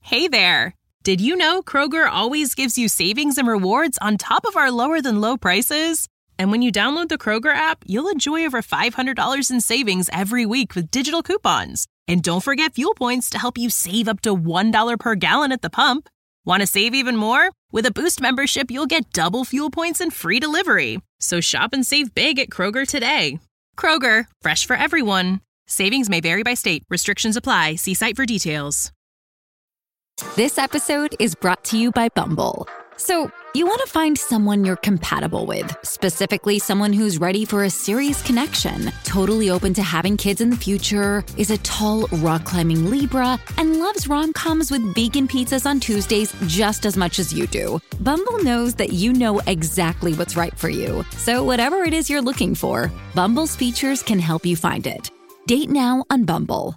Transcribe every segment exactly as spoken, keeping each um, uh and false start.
Hey there! Did you know Kroger always gives you savings and rewards on top of our lower-than-low prices? And when you download the Kroger app, you'll enjoy over five hundred dollars in savings every week with digital coupons. And don't forget fuel points to help you save up to one dollar per gallon at the pump. Want to save even more? With a Boost membership, you'll get double fuel points and free delivery. So shop and save big at Kroger today. Kroger, fresh for everyone. Savings may vary by state. Restrictions apply. See site for details. This episode is brought to you by Bumble. So, you want to find someone you're compatible with, specifically someone who's ready for a serious connection, totally open to having kids in the future, is a tall, rock-climbing Libra, and loves rom-coms with vegan pizzas on Tuesdays just as much as you do. Bumble knows that you know exactly what's right for you. So whatever it is you're looking for, Bumble's features can help you find it. Date now on Bumble.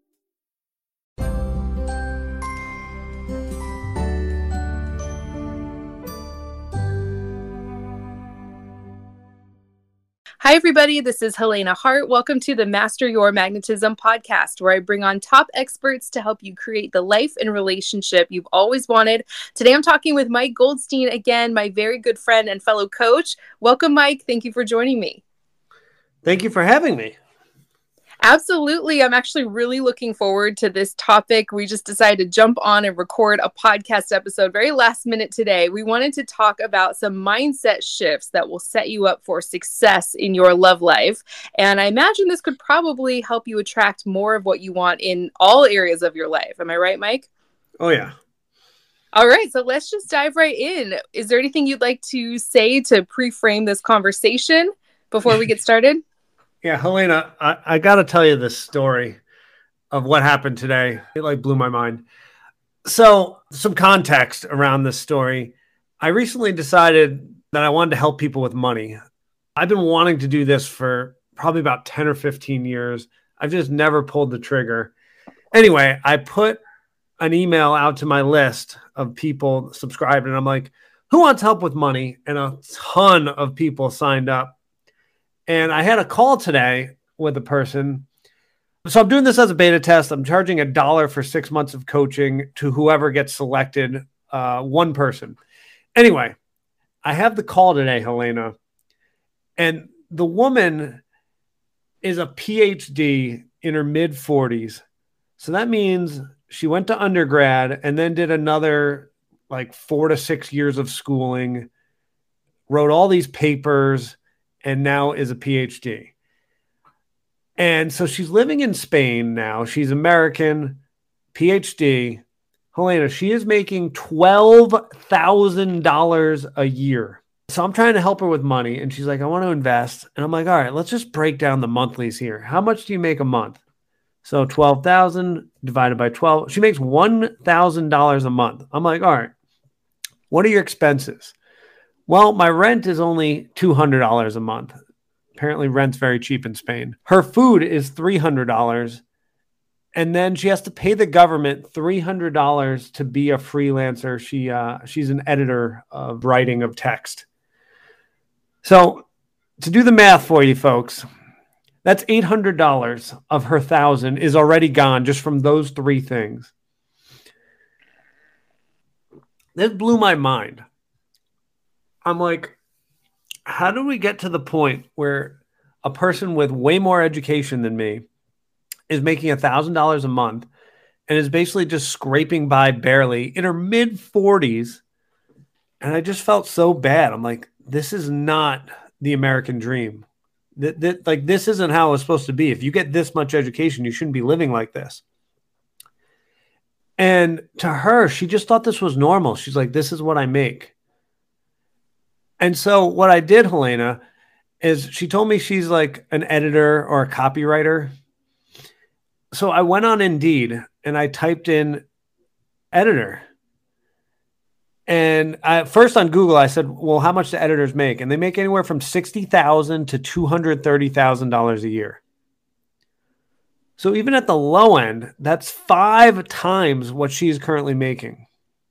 Hi, everybody. This is Helena Hart. Welcome to the Master Your Magnetism podcast, where I bring on top experts to help you create the life and relationship you've always wanted. Today, I'm talking with Mike Goldstein, again, my very good friend and fellow coach. Welcome, Mike. Thank you for joining me. Thank you for having me. Absolutely. I'm actually really looking forward to this topic. We just decided to jump on and record a podcast episode very last minute today. We wanted to talk about some mindset shifts that will set you up for success in your love life. And I imagine this could probably help you attract more of what you want in all areas of your life. Am I right, Mike? Oh, yeah. All right. So let's just dive right in. Is there anything you'd like to say to pre-frame this conversation before we get started? Yeah, Helena, I, I got to tell you this story of what happened today. It like blew my mind. So some context around this story. I recently decided that I wanted to help people with money. I've been wanting to do this for probably about ten or fifteen years. I've just never pulled the trigger. Anyway, I put an email out to my list of people subscribed, and I'm like, who wants help with money? And a ton of people signed up. And I had a call today with a person. So I'm doing this as a beta test. I'm charging a dollar for six months of coaching to whoever gets selected, uh, one person. Anyway, I have the call today, Helena. And the woman is a P H D in her mid forties. So that means she went to undergrad and then did another like four to six years of schooling, wrote all these papers, and now is a P H D. And so she's living in Spain now. She's American, P H D. Helena, she is making twelve thousand dollars a year. So I'm trying to help her with money. And she's like, I want to invest. And I'm like, all right, let's just break down the monthlies here. How much do you make a month? So twelve thousand divided by twelve. She makes one thousand dollars a month. I'm like, all right, what are your expenses? Well, my rent is only two hundred dollars a month. Apparently rent's very cheap in Spain. Her food is three hundred dollars. And then she has to pay the government three hundred dollars to be a freelancer. She uh, she's an editor of writing of text. So to do the math for you folks, that's eight hundred dollars of her one thousand dollars is already gone just from those three things. This blew my mind. I'm like, how do we get to the point where a person with way more education than me is making one thousand dollars a month and is basically just scraping by barely in her mid forties? And I just felt so bad. I'm like, this is not the American dream. That, that, like, this isn't how it's supposed to be. If you get this much education, you shouldn't be living like this. And to her, she just thought this was normal. She's like, this is what I make. And so what I did, Helena, is she told me she's like an editor or a copywriter. So I went on Indeed and I typed in editor. And I, first on Google, I said, well, how much do editors make? And they make anywhere from sixty thousand dollars to two hundred thirty thousand dollars a year. So even at the low end, that's five times what she's currently making.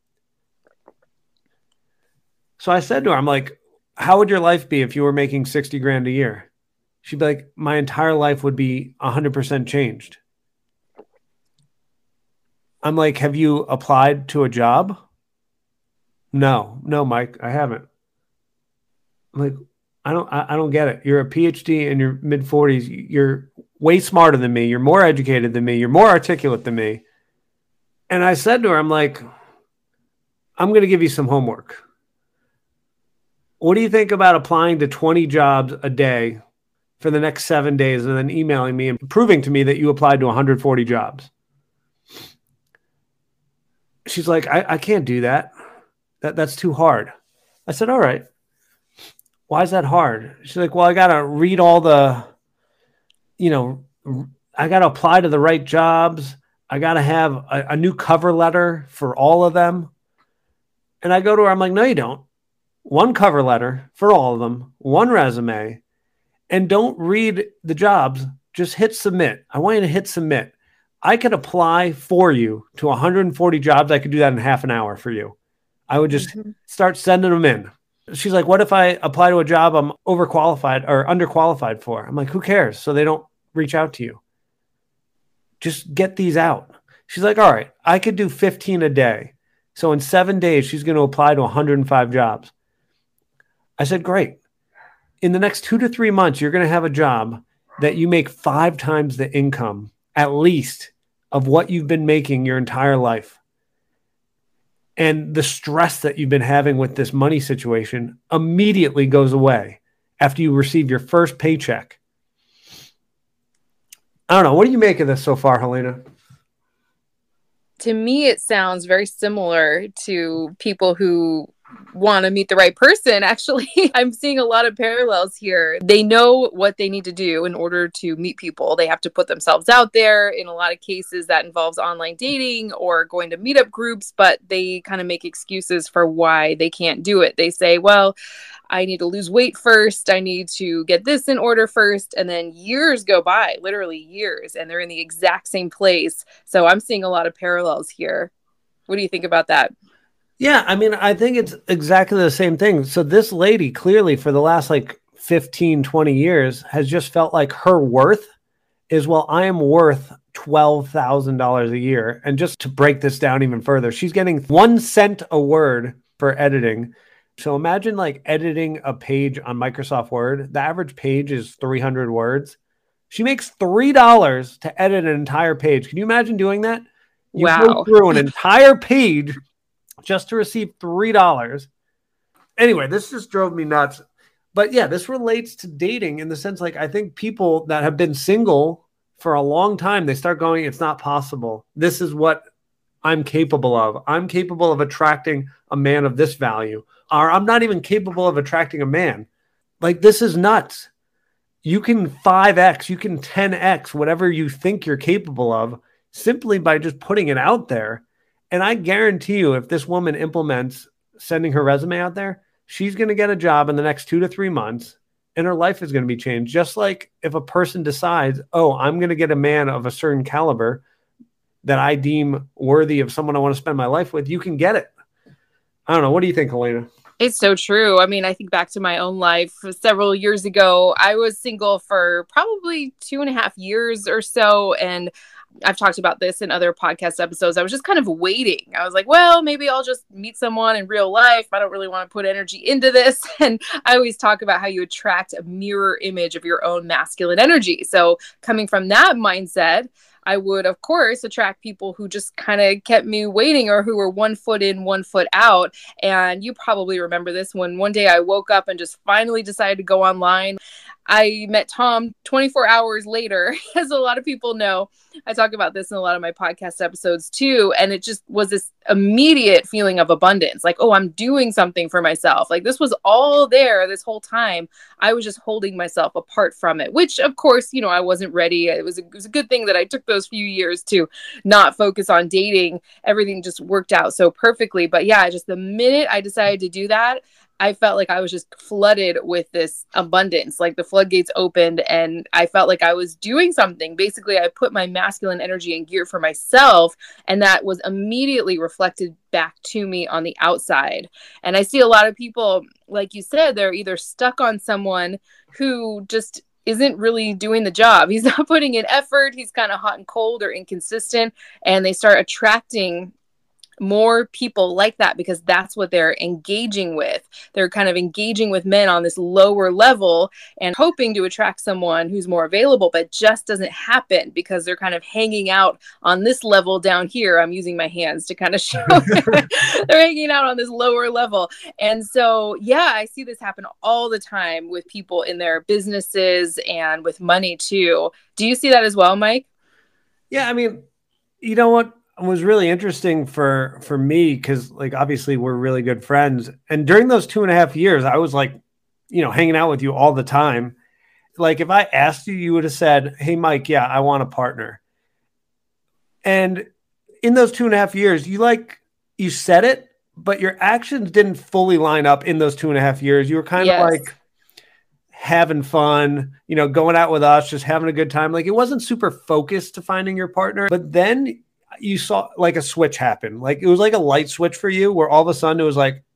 So I said to her, I'm like, how would your life be if you were making sixty grand a year? She'd be like, my entire life would be one hundred percent changed. I'm like, have you applied to a job? No, no, Mike, I haven't. I'm like, I don't, I, I don't get it. You're a P H D in your mid forties. You're way smarter than me. You're more educated than me. You're more articulate than me. And I said to her, I'm like, I'm going to give you some homework. What do you think about applying to twenty jobs a day for the next seven days and then emailing me and proving to me that you applied to one hundred forty jobs? She's like, I, I can't do that. That that's too hard. I said, all right. Why is that hard? She's like, well, I got to read all the, you know, I got to apply to the right jobs. I got to have a, a new cover letter for all of them. And I go to her, I'm like, no, you don't. One cover letter for all of them, one resume, and don't read the jobs. Just hit submit. I want you to hit submit. I could apply for you to one hundred forty jobs. I could do that in half an hour for you. I would just mm-hmm. start sending them in. She's like, what if I apply to a job I'm overqualified or underqualified for? I'm like, who cares? So they don't reach out to you. Just get these out. She's like, all right, I could do fifteen a day. So in seven days, she's going to apply to one hundred five jobs. I said, great. In the next two to three months, you're going to have a job that you make five times the income, at least, of what you've been making your entire life. And the stress that you've been having with this money situation immediately goes away after you receive your first paycheck. I don't know. What do you make of this so far, Helena? To me, it sounds very similar to people who want to meet the right person. Actually, I'm seeing a lot of parallels here. They know what they need to do in order to meet people. They have to put themselves out there. In a lot of cases, that involves online dating or going to meetup groups, but they kind of make excuses for why they can't do it. They say, well, I need to lose weight first. I need to get this in order first. And then years go by, literally years, and they're in the exact same place. So I'm seeing a lot of parallels here. What do you think about that? Yeah, I mean, I think it's exactly the same thing. So this lady clearly for the last like fifteen, twenty years has just felt like her worth is, well, I am worth twelve thousand dollars a year. And just to break this down even further, she's getting one cent a word for editing. So imagine like editing a page on Microsoft Word. The average page is three hundred words. She makes three dollars to edit an entire page. Can you imagine doing that? You wow. go through an entire page just to receive three dollars. Anyway, this just drove me nuts. But yeah, this relates to dating in the sense, like, I think people that have been single for a long time, they start going, it's not possible. This is what I'm capable of. I'm capable of attracting a man of this value. Or I'm not even capable of attracting a man. Like, this is nuts. You can five X, you can ten X, whatever you think you're capable of, simply by just putting it out there. And I guarantee you, if this woman implements sending her resume out there, she's going to get a job in the next two to three months and her life is going to be changed. Just like if a person decides, oh, I'm going to get a man of a certain caliber that I deem worthy of someone I want to spend my life with, you can get it. I don't know. What do you think, Helena? It's so true. I mean, I think back to my own life several years ago. I was single for probably two and a half years or so. And I've talked about this in other podcast episodes. I was just kind of waiting. I was like, well, maybe I'll just meet someone in real life. I don't really want to put energy into this. And I always talk about how you attract a mirror image of your own masculine energy. So coming from that mindset, I would, of course, attract people who just kind of kept me waiting or who were one foot in, one foot out. And you probably remember this when one day I woke up and just finally decided to go online. I met Tom twenty-four hours later, as a lot of people know. I talk about this in a lot of my podcast episodes too. And it just was this immediate feeling of abundance. Like, oh, I'm doing something for myself. Like, this was all there this whole time. I was just holding myself apart from it, which of course, you know, I wasn't ready. It was a, it was a good thing that I took those few years to not focus on dating. Everything just worked out so perfectly. But yeah, just the minute I decided to do that, I felt like I was just flooded with this abundance, like the floodgates opened and I felt like I was doing something. Basically, I put my masculine energy in gear for myself, and that was immediately reflected back to me on the outside. And I see a lot of people, like you said, they're either stuck on someone who just isn't really doing the job. He's not putting in effort. He's kind of hot and cold or inconsistent. And they start attracting more people like that because that's what they're engaging with. They're kind of engaging with men on this lower level and hoping to attract someone who's more available, but just doesn't happen because they're kind of hanging out on this level down here. I'm using my hands to kind of show they're hanging out on this lower level. And so, yeah, I see this happen all the time with people in their businesses and with money too. Do you see that as well, Mike? Yeah, I mean, you know what was really interesting for for me, because like obviously we're really good friends, and during those two and a half years I was like, you know, hanging out with you all the time. Like if I asked you, you would have said, hey Mike, yeah, I want a partner. And in those two and a half years, you like you said it, but your actions didn't fully line up. In those two and a half years you were kind Yes. of like having fun, you know, going out with us, just having a good time. Like it wasn't super focused to finding your partner, but then you saw like a switch happen. Like it was like a light switch for you where all of a sudden it was like,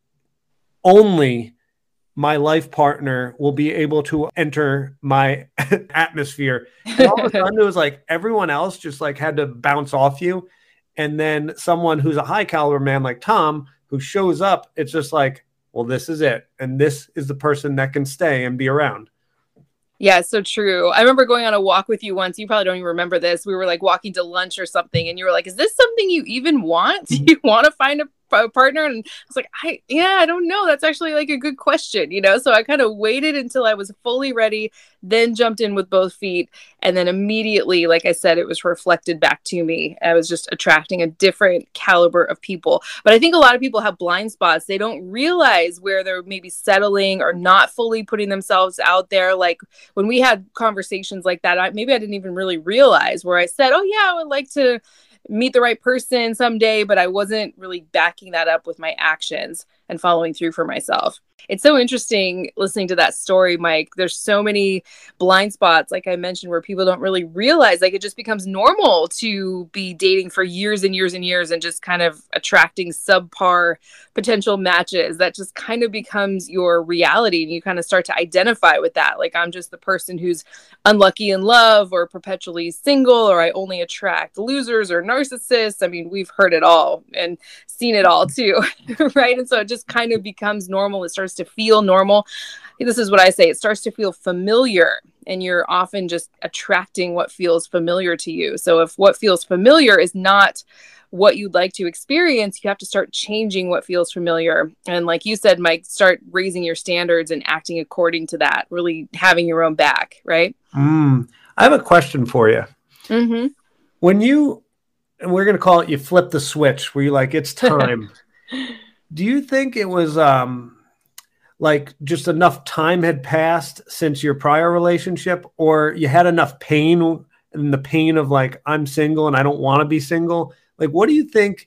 only my life partner will be able to enter my atmosphere. And all of a sudden it was like everyone else just like had to bounce off you. And then someone who's a high caliber man like Tom, who shows up, it's just like, well, this is it. And this is the person that can stay and be around. Yeah, it's so true. I remember going on a walk with you once. You probably don't even remember this. We were like walking to lunch or something, and you were like, is this something you even want? Do you want to find a, a partner? And I was like, I, yeah, I don't know. That's actually like a good question, you know? So I kind of waited until I was fully ready, then jumped in with both feet. And then immediately, like I said, it was reflected back to me. I was just attracting a different caliber of people. But I think a lot of people have blind spots. They don't realize where they're maybe settling or not fully putting themselves out there. Like when we had conversations like that, I, maybe I didn't even really realize where I said, oh yeah, I would like to meet the right person someday, but I wasn't really backing that up with my actions and following through for myself. It's so interesting listening to that story, Mike. There's so many blind spots, like I mentioned, where people don't really realize, like it just becomes normal to be dating for years and years and years and just kind of attracting subpar potential matches. That just kind of becomes your reality. And you kind of start to identify with that. Like I'm just the person who's unlucky in love or perpetually single, or I only attract losers or narcissists. I mean, we've heard it all and seen it all too, right? And so it just kind of becomes normal. It starts to feel normal. This is what I say. It starts to feel familiar, and you're often just attracting what feels familiar to you. So if what feels familiar is not what you'd like to experience, you have to start changing what feels familiar. And like you said, Mike, start raising your standards and acting according to that, really having your own back, right? Mm. I have a question for you. Mm-hmm. When you, and we're going to call it, you flip the switch where you're like, it's time. Do you think it was um, like just enough time had passed since your prior relationship, or you had enough pain and the pain of like, I'm single and I don't want to be single? Like, what do you think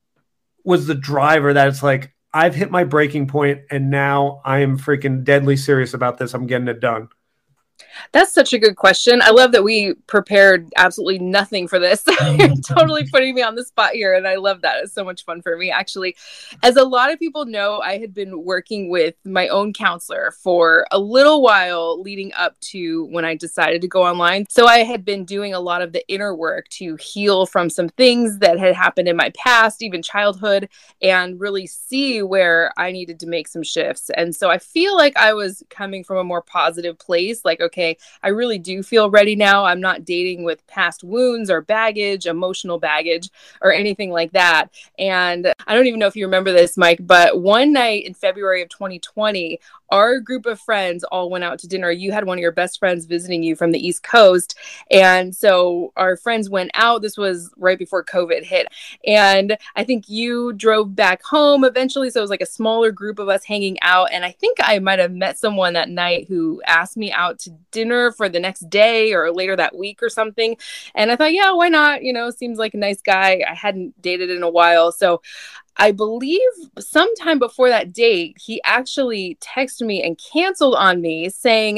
was the driver that it's like, I've hit my breaking point and now I am freaking deadly serious about this. I'm getting it done. That's such a good question. I love that we prepared absolutely nothing for this. You're totally putting me on the spot here. And I love that. It's so much fun for me, actually. As a lot of people know, I had been working with my own counselor for a little while leading up to when I decided to go online. So I had been doing a lot of the inner work to heal from some things that had happened in my past, even childhood, and really see where I needed to make some shifts. And so I feel like I was coming from a more positive place. Like, okay, I really do feel ready now. I'm not dating with past wounds or baggage, emotional baggage, or anything like that. And I don't even know if you remember this, Mike, but one night in February of twenty twenty, our group of friends all went out to dinner. You had one of your best friends visiting you from the East Coast. And so our friends went out. This was right before COVID hit. And I think you drove back home eventually. So it was like a smaller group of us hanging out. And I think I might have met someone that night who asked me out to dinner for the next day or later that week or something. And I thought, yeah, why not? You know, seems like a nice guy. I hadn't dated in a while. So I believe sometime before that date, he actually texted me and canceled on me saying,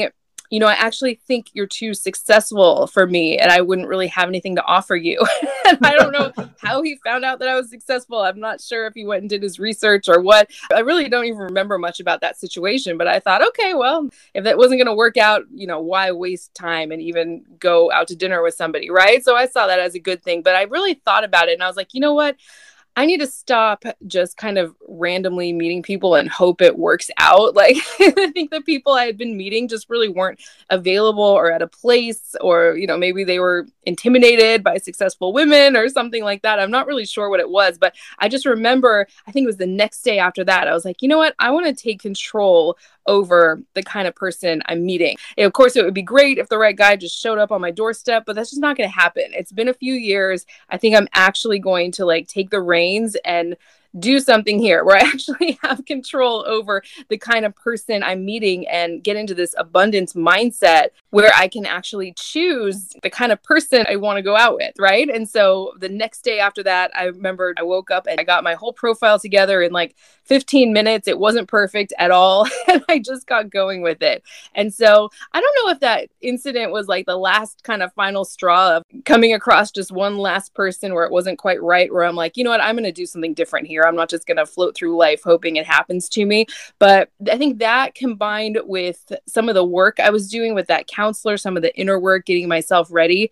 you know, I actually think you're too successful for me and I wouldn't really have anything to offer you. And I don't know how he found out that I was successful. I'm not sure if he went and did his research or what. I really don't even remember much about that situation, but I thought, okay, well, if that wasn't going to work out, you know, why waste time and even go out to dinner with somebody, right? So I saw that as a good thing, but I really thought about it and I was like, you know what? I need to stop just kind of randomly meeting people and hope it works out. Like, I think the people I had been meeting just really weren't available or at a place, or, you know, maybe they were intimidated by successful women or something like that. I'm not really sure what it was, but I just remember, I think it was the next day after that, I was like, you know what? I want to take control over the kind of person I'm meeting. And of course, it would be great if the right guy just showed up on my doorstep, but that's just not going to happen. It's been a few years. I think I'm actually going to like take the reins and do something here where I actually have control over the kind of person I'm meeting and get into this abundance mindset where I can actually choose the kind of person I want to go out with, right? And so the next day after that, I remember I woke up and I got my whole profile together in like fifteen minutes. It wasn't perfect at all. And I just got going with it. And so I don't know if that incident was like the last kind of final straw of coming across just one last person where it wasn't quite right, where I'm like, you know what, I'm going to do something different here. I'm not just going to float through life hoping it happens to me. But I think that combined with some of the work I was doing with that counselor, some of the inner work, getting myself ready,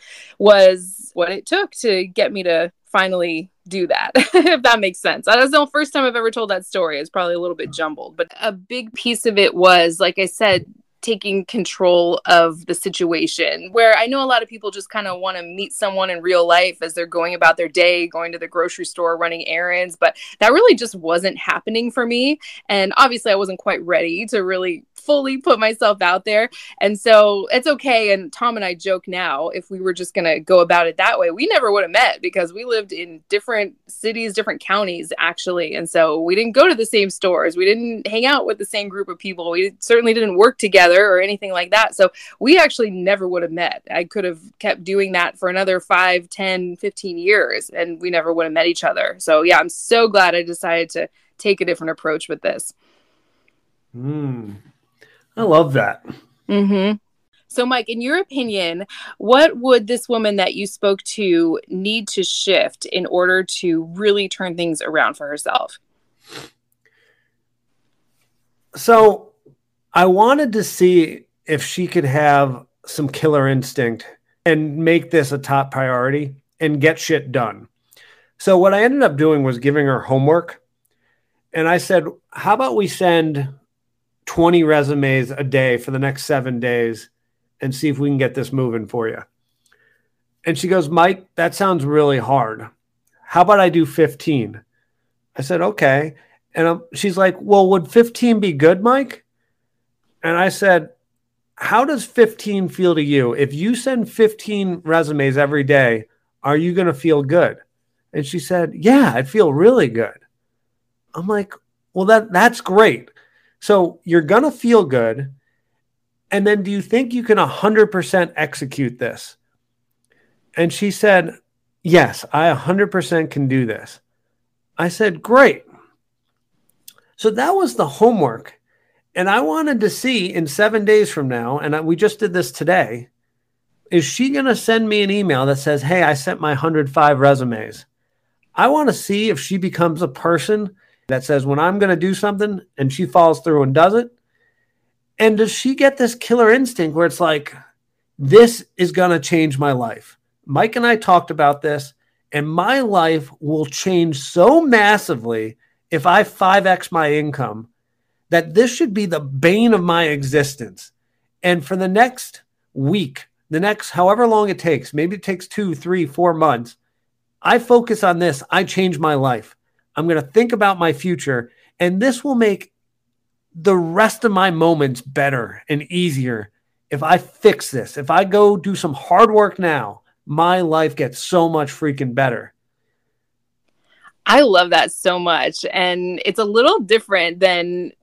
was what it took to get me to finally do that, if that makes sense. That's the first time I've ever told that story. It's probably a little bit jumbled, but a big piece of it was, like I said, taking control of the situation, where I know a lot of people just kind of want to meet someone in real life as they're going about their day, going to the grocery store, running errands, but that really just wasn't happening for me. And obviously I wasn't quite ready to really fully put myself out there. And so it's okay. And Tom and I joke now, if we were just going to go about it that way, we never would have met because we lived in different cities, different counties, actually. And so we didn't go to the same stores. We didn't hang out with the same group of people. We certainly didn't work together or anything like that. So we actually never would have met. I could have kept doing that for another five, ten, fifteen years, and we never would have met each other. So yeah, I'm so glad I decided to take a different approach with this. Mm. I love that. Mm-hmm. So, Mike, in your opinion, what would this woman that you spoke to need to shift in order to really turn things around for herself? So I wanted to see if she could have some killer instinct and make this a top priority and get shit done. So what I ended up doing was giving her homework. And I said, how about we send twenty resumes a day for the next seven days and see if we can get this moving for you. And she goes, Mike, that sounds really hard. How about I do fifteen? I said, okay. And um, she's like, well, would fifteen be good, Mike? And I said, how does fifteen feel to you? If you send fifteen resumes every day, are you going to feel good? And she said, yeah, I'd feel really good. I'm like, well, that that's great. So you're going to feel good. And then do you think you can one hundred percent execute this? And she said, yes, I one hundred percent can do this. I said, great. So that was the homework. And I wanted to see in seven days from now, and I, we just did this today, is she going to send me an email that says, hey, I sent my one hundred five resumes? I want to see if she becomes a person that says, when I'm going to do something and she follows through and does it. And does she get this killer instinct where it's like, this is going to change my life? Mike and I talked about this, and my life will change so massively if I five X my income that this should be the bane of my existence. And for the next week, the next however long it takes, maybe it takes two, three, four months, I focus on this. I change my life. I'm going to think about my future, and this will make the rest of my moments better and easier. If I fix this, if I go do some hard work now, my life gets so much freaking better. I love that so much. And it's a little different than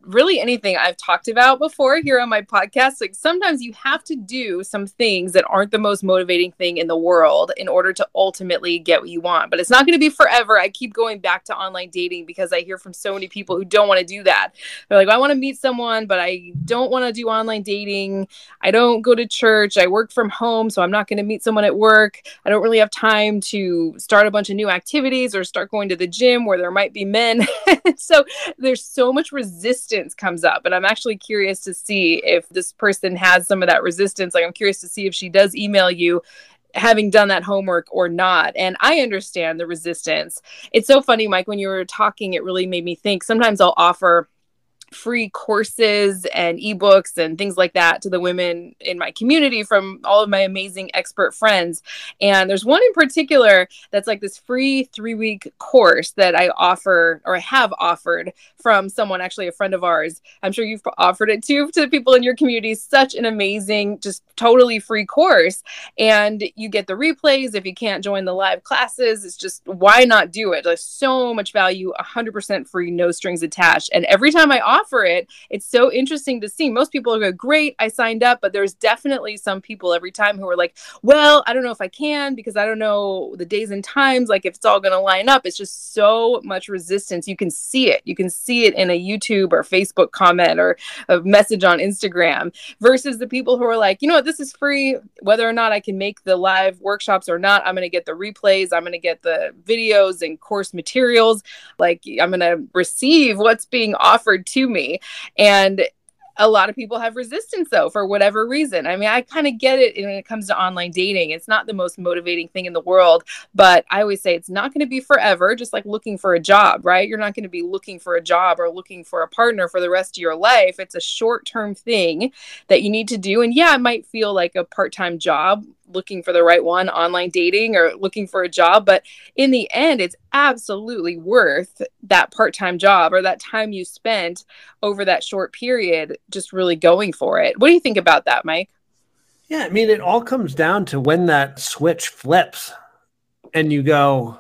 really anything I've talked about before here on my podcast. Like sometimes you have to do some things that aren't the most motivating thing in the world in order to ultimately get what you want. But it's not going to be forever. I keep going back to online dating because I hear from so many people who don't want to do that. They're like, I want to meet someone, but I don't want to do online dating. I don't go to church. I work from home, so I'm not going to meet someone at work. I don't really have time to start a bunch of new activities or start going to the gym where there might be men. So there's so much resistance comes up, and I'm actually curious to see if this person has some of that resistance. Like I'm curious to see if she does email you having done that homework or not. And I understand the resistance. It's so funny, Mike, when you were talking, it really made me think. Sometimes I'll offer free courses and ebooks and things like that to the women in my community from all of my amazing expert friends. And there's one in particular that's like this free three week course that I offer, or I have offered from someone, actually a friend of ours. I'm sure you've offered it too to people in your community. Such an amazing, just totally free course. And you get the replays if you can't join the live classes. It's just, why not do it? There's so much value, one hundred percent free, no strings attached. And every time I offer offer it, it's so interesting to see. Most people go, great, I signed up, but there's definitely some people every time who are like, well, I don't know if I can because I don't know the days and times, like if it's all going to line up. It's just so much resistance. You can see it. You can see it in a YouTube or Facebook comment or a message on Instagram versus the people who are like, you know what, this is free. Whether or not I can make the live workshops or not, I'm going to get the replays. I'm going to get the videos and course materials. Like I'm going to receive what's being offered to me. And a lot of people have resistance though, for whatever reason. I mean, I kind of get it when it comes to online dating. It's not the most motivating thing in the world, but I always say it's not going to be forever, just like looking for a job, right? You're not going to be looking for a job or looking for a partner for the rest of your life. It's a short-term thing that you need to do. And yeah, it might feel like a part-time job, looking for the right one, online dating or looking for a job. But in the end, it's absolutely worth that part-time job or that time you spent over that short period, just really going for it. What do you think about that, Mike? Yeah, I mean, it all comes down to when that switch flips and you go,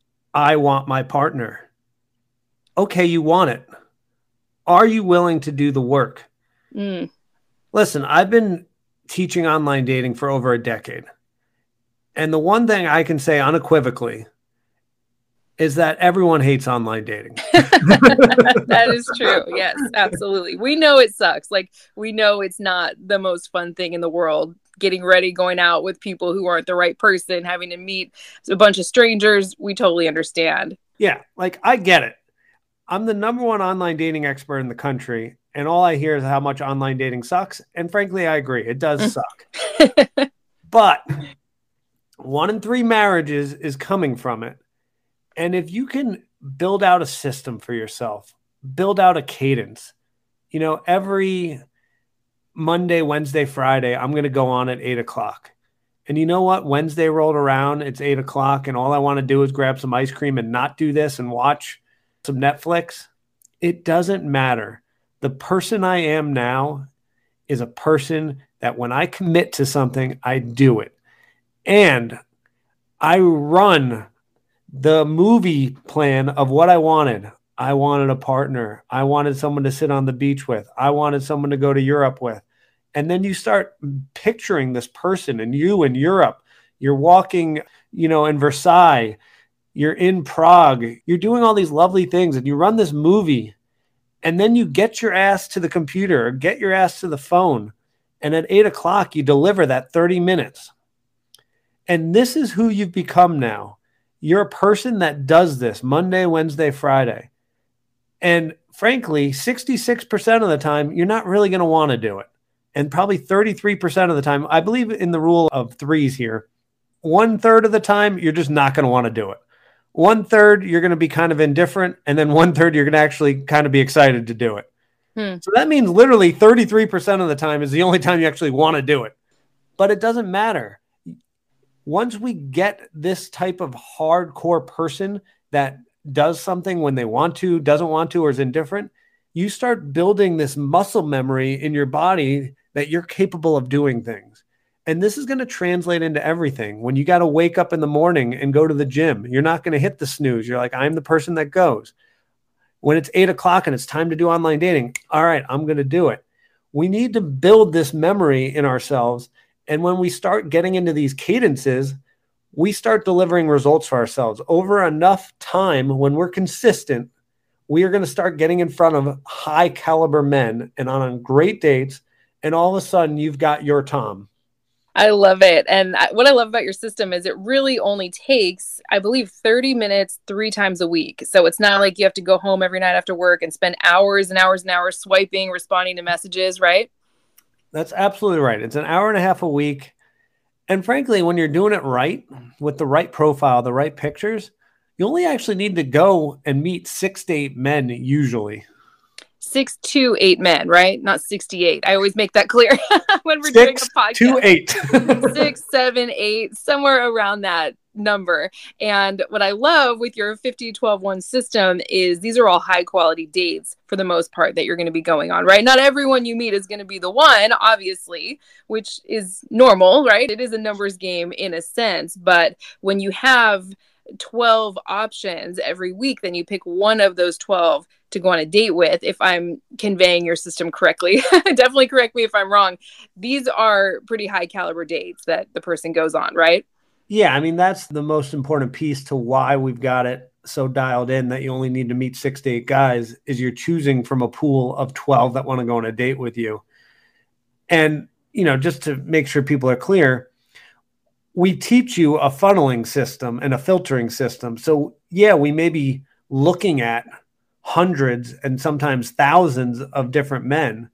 I want my partner. Okay, you want it. Are you willing to do the work? Mm. Listen, I've been teaching online dating for over a decade. And the one thing I can say unequivocally is that everyone hates online dating. That is true. Yes, absolutely. We know it sucks. Like, we know it's not the most fun thing in the world, getting ready, going out with people who aren't the right person, having to meet a bunch of strangers. We totally understand. Yeah, like I get it. I'm the number one online dating expert in the country. And all I hear is how much online dating sucks. And frankly, I agree. It does suck. But one in three marriages is coming from it. And if you can build out a system for yourself, build out a cadence, you know, every Monday, Wednesday, Friday, I'm going to go on at eight o'clock. And you know what? Wednesday rolled around, it's eight o'clock, and all I want to do is grab some ice cream and not do this and watch some Netflix. It doesn't matter. The person I am now is a person that when I commit to something, I do it. And I run the movie plan of what I wanted. I wanted a partner. I wanted someone to sit on the beach with. I wanted someone to go to Europe with. And then you start picturing this person and you in Europe. You're walking, you know, in Versailles. You're in Prague. You're doing all these lovely things and you run this movie. And then you get your ass to the computer or get your ass to the phone. And at eight o'clock, you deliver that thirty minutes. And this is who you've become now. You're a person that does this Monday, Wednesday, Friday. And frankly, sixty-six percent of the time, you're not really going to want to do it. And probably thirty-three percent of the time, I believe in the rule of threes here. One third of the time, you're just not going to want to do it. One third, you're going to be kind of indifferent. And then one third, you're going to actually kind of be excited to do it. Hmm. So that means literally thirty-three percent of the time is the only time you actually want to do it. But it doesn't matter. Once we get this type of hardcore person that does something when they want to, doesn't want to, or is indifferent, you start building this muscle memory in your body that you're capable of doing things. And this is going to translate into everything. When you got to wake up in the morning and go to the gym, you're not going to hit the snooze. You're like, I'm the person that goes. When it's eight o'clock and it's time to do online dating, all right, I'm going to do it. We need to build this memory in ourselves. And when we start getting into these cadences, we start delivering results for ourselves over enough time. When we're consistent, we are going to start getting in front of high caliber men and on great dates. And all of a sudden you've got your Tom. I love it. And I, what I love about your system is it really only takes, I believe, thirty minutes three times a week. So it's not like you have to go home every night after work and spend hours and hours and hours swiping, responding to messages, right? That's absolutely right. It's an hour and a half a week. And frankly, when you're doing it right, with the right profile, the right pictures, you only actually need to go and meet six to eight men usually. Six to eight men, right? Not sixty-eight. I always make that clear when we're six doing a podcast. To eight. Six, seven, eight, somewhere around that number. And what I love with your fifty, twelve, one system is these are all high quality dates for the most part that you're going to be going on, right? Not everyone you meet is going to be the one, obviously, which is normal, right? It is a numbers game in a sense. But when you have twelve options every week, then you pick one of those twelve to go on a date with, if I'm conveying your system correctly. Definitely correct me if I'm wrong. These are pretty high caliber dates that the person goes on, right? Yeah, I mean, that's the most important piece to why we've got it so dialed in that you only need to meet six to eight guys is you're choosing from a pool of twelve that want to go on a date with you. And, you know, just to make sure people are clear, we teach you a funneling system and a filtering system. So yeah, we may be looking at hundreds and sometimes thousands of different men,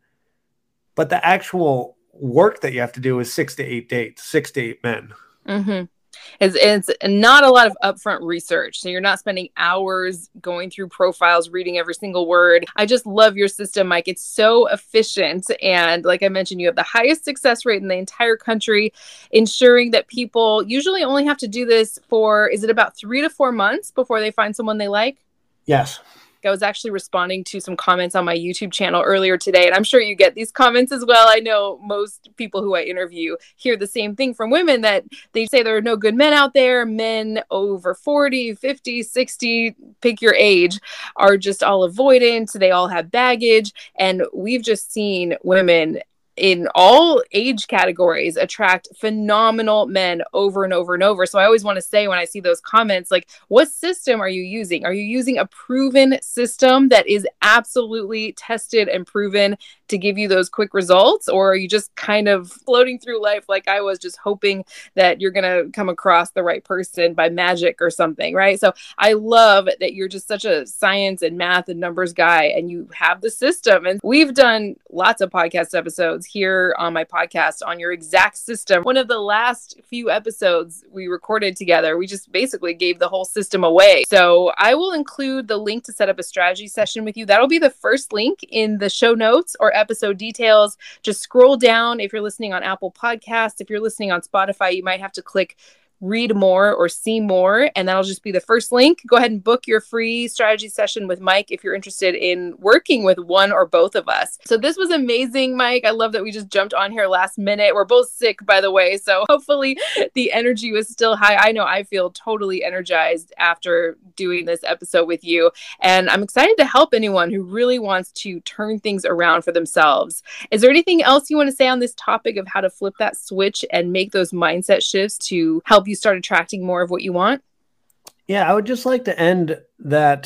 but the actual work that you have to do is six to eight dates, six to eight men. Mm-hmm. It's, it's not a lot of upfront research. So you're not spending hours going through profiles, reading every single word. I just love your system, Mike. It's so efficient. And like I mentioned, you have the highest success rate in the entire country, ensuring that people usually only have to do this for, is it about three to four months before they find someone they like? Yes. I was actually responding to some comments on my YouTube channel earlier today, and I'm sure you get these comments as well. I know most people who I interview hear the same thing from women, that they say there are no good men out there. Men over forty, fifty, sixty, pick your age, are just all avoidant. They all have baggage. And we've just seen women in all age categories attract phenomenal men over and over and over. So I always want to say, when I see those comments, like, what system are you using? Are you using a proven system that is absolutely tested and proven to give you those quick results? Or are you just kind of floating through life like I was, just hoping that you're going to come across the right person by magic or something, right? So I love that you're just such a science and math and numbers guy, and you have the system. And we've done lots of podcast episodes here on my podcast on your exact system. One of the last few episodes we recorded together, we just basically gave the whole system away. So I will include the link to set up a strategy session with you. That'll be the first link in the show notes or episode details. Just scroll down. If you're listening on Apple Podcasts, if you're listening on Spotify, you might have to click read more or see more, and that'll just be the first link. Go ahead and book your free strategy session with Mike if you're interested in working with one or both of us. So this was amazing, Mike. I love that we just jumped on here last minute. We're both sick, by the way, so hopefully the energy was still high. I know I feel totally energized after doing this episode with you, and I'm excited to help anyone who really wants to turn things around for themselves. Is there anything else you want to say on this topic of how to flip that switch and make those mindset shifts to help you you start attracting more of what you want? Yeah, I would just like to end that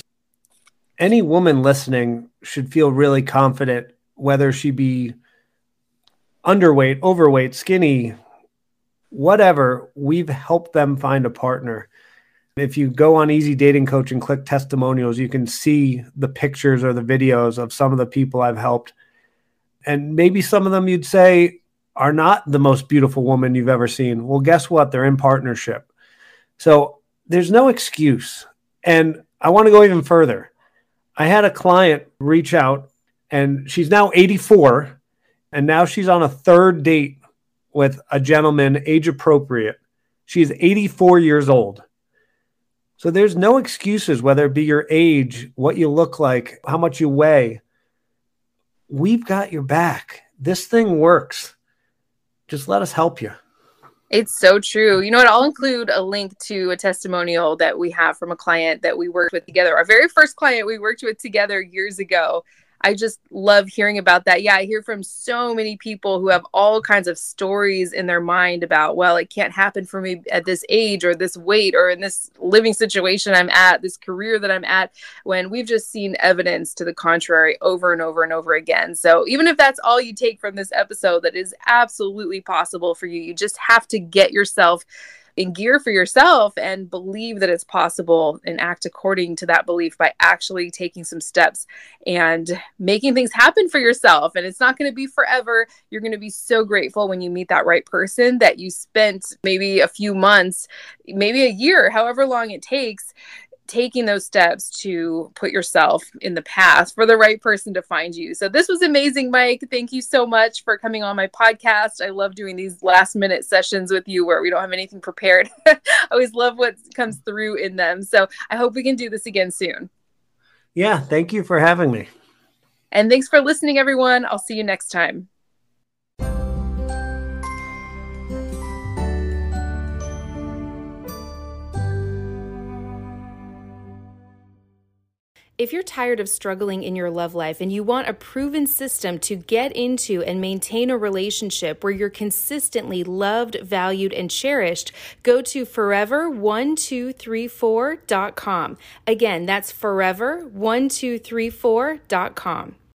any woman listening should feel really confident, whether she be underweight, overweight, skinny, whatever. We've helped them find a partner. If you go on Easy Dating Coach and click testimonials, you can see the pictures or the videos of some of the people I've helped. And maybe some of them you'd say are not the most beautiful woman you've ever seen. Well, guess what? They're in partnership. So there's no excuse. And I want to go even further. I had a client reach out, and she's now eighty-four, and now she's on a third date with a gentleman, age appropriate. She's eighty-four years old. So there's no excuses, whether it be your age, what you look like, how much you weigh. We've got your back. This thing works. Just let us help you. It's so true. You know what? I'll include a link to a testimonial that we have from a client that we worked with together. Our very first client we worked with together years ago. I just love hearing about that. Yeah, I hear from so many people who have all kinds of stories in their mind about, well, it can't happen for me at this age or this weight or in this living situation I'm at, this career that I'm at, when we've just seen evidence to the contrary over and over and over again. So even if that's all you take from this episode, that is absolutely possible for you. You just have to get yourself in gear for yourself and believe that it's possible and act according to that belief by actually taking some steps and making things happen for yourself. And it's not going to be forever. You're going to be so grateful when you meet that right person that you spent maybe a few months, maybe a year, however long it takes, taking those steps to put yourself in the path for the right person to find you. So this was amazing, Mike. Thank you so much for coming on my podcast. I love doing these last minute sessions with you where we don't have anything prepared. I always love what comes through in them. So I hope we can do this again soon. Yeah, thank you for having me. And thanks for listening, everyone. I'll see you next time. If you're tired of struggling in your love life and you want a proven system to get into and maintain a relationship where you're consistently loved, valued, and cherished, go to forever one two three four dot com. Again, that's forever one two three four dot com.